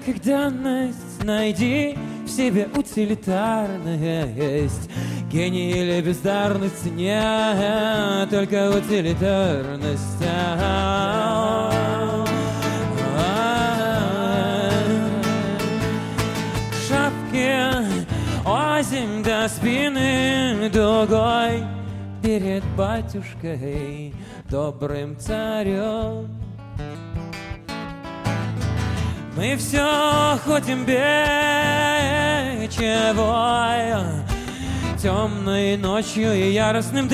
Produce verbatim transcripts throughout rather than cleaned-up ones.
как данность, найди в себе утилитарность. Гений или бездарность, нет, только утилитарность. Шапки озимь до спины дугой перед батюшкой, добрым царем. Мы все ходим бичевой, темной ночью и яростным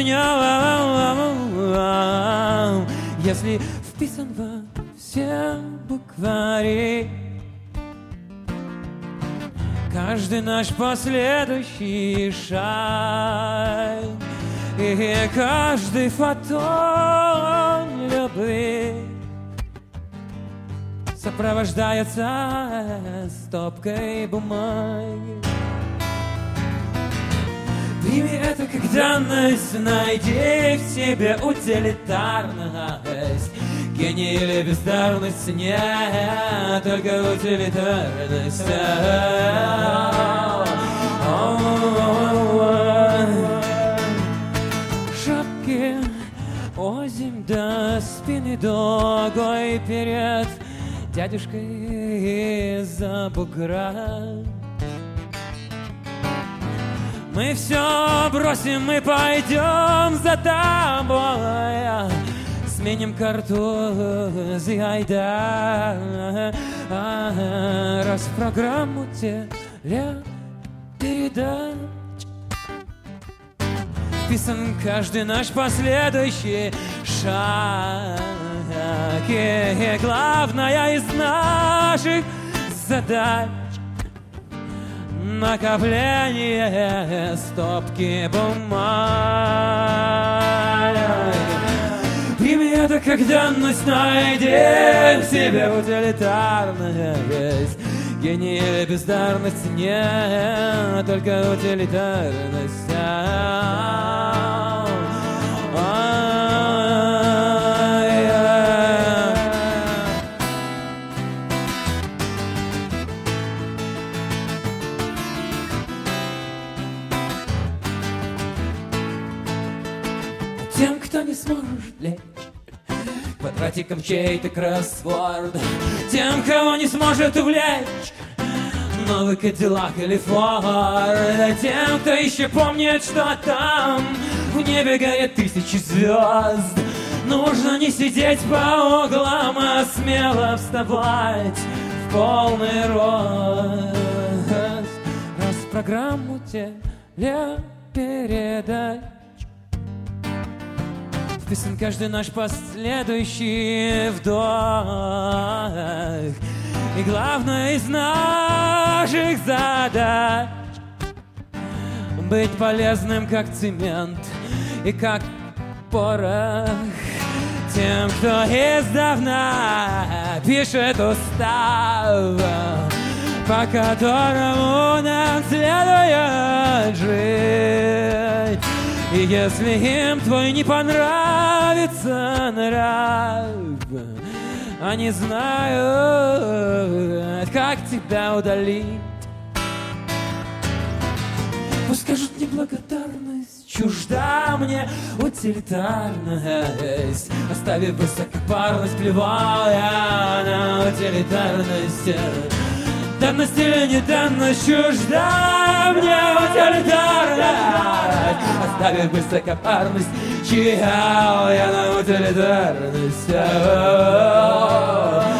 днем. Если вписан во все буквари каждый наш последующий шаг и каждый фотон любви сопровождается стопкой бумаги. Прими это как данность, найди в себе утилитарность. Гений или бездарность, нет, только утилитарность. Шапки озимь до спины дугой перед дядюшкой из-за бугра. Мы все бросим, мы пойдем за тобой, сменим картуз и айда, раз в программу телепередач вписан каждый наш последующий шаг. И главная из наших задач — накопление стопки бумаг. Прими это как данность, найди в себе утилитарность. Гений или бездарность, нет, только утилитарность. Тем, кто не сможет лечь квадратиком чей-то кроссворд, тем, кого не сможет увлечь новый Кадиллак или Форд, тем, кто еще помнит, что там в небе горят тысячи звезд, нужно не сидеть по углам, а смело вставать в полный рост. Раз в программу телепередач вписан каждый наш последующий вдох. И главное из наших задач — быть полезным, как цемент и как порох тем, кто издавна пишет устав, по которому нам следует жить. И если им твой не понравится нрав, они знают, как тебя удалить. Пусть скажут неблагодарность, чужда мне утилитарность. Оставив высокопарность, плевал я на утилитарность. Данность или не данность, чужда мне утилитарность. Оставив высокопарность, чьял я на утилитарность.